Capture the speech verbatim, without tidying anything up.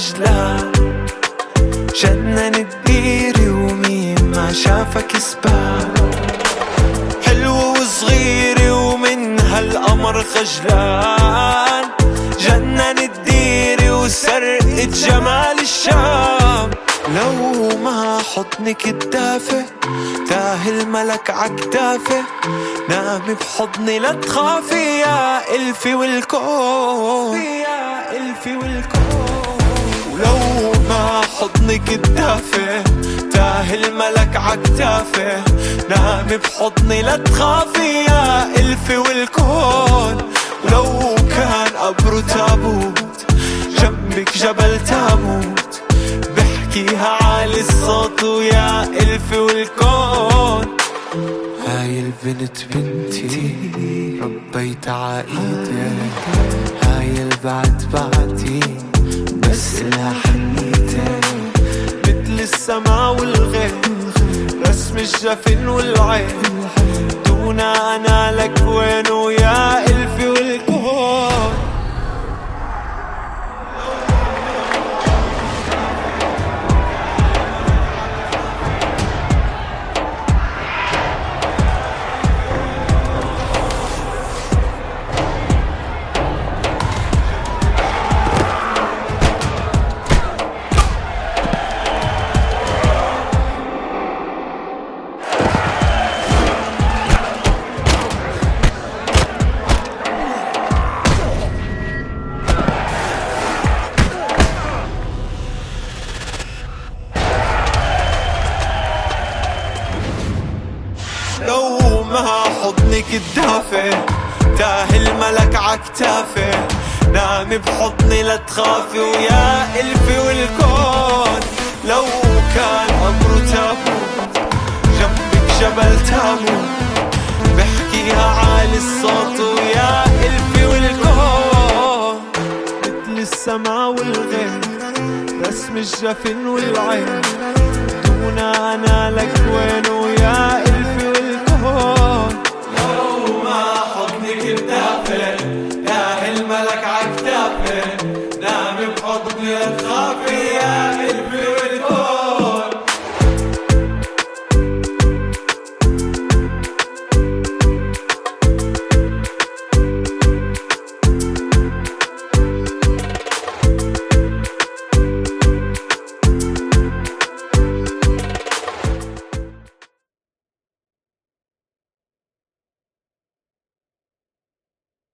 خجلان، جنن الديري ومين ما شافك سبان. حلوة وصغيرة ومن هالقمر خجلان، جنن الديري وسرقة جمال الشام. لو ما حضنك الدافئ تاه الملك عكتافه، نامي بحضني لا تخافي يا ألفي والكون، يا ألفي والكون. ولو ما حضنك الدافئ تاه الملك عكتافه، نامي بحضني لا تخافي يا ألفي والكون. ولو كان قبره تابوت جنبك جبل تابوت، بحكيها عالي الصوت ويا ألفي والكون. هاي البنت بنتي ربيت عايدك، هاي البعد بعدي بس لها حنيتك. مثل السما والغيم رسم الجفن والعين، دون أنا لك وين ويا ألفي والكون. لو ما حضنك الدافئ تاه الملك عكتافه، نامي بحضني لا تخافي ويا ألفي والكون. لو كان قبره تابوت جنبك جبل تابوت، بحكيها عالي الصوت ويا ألفي والكون. مثل السما والغيم رسم الجفن والعين، دون أنا لك وين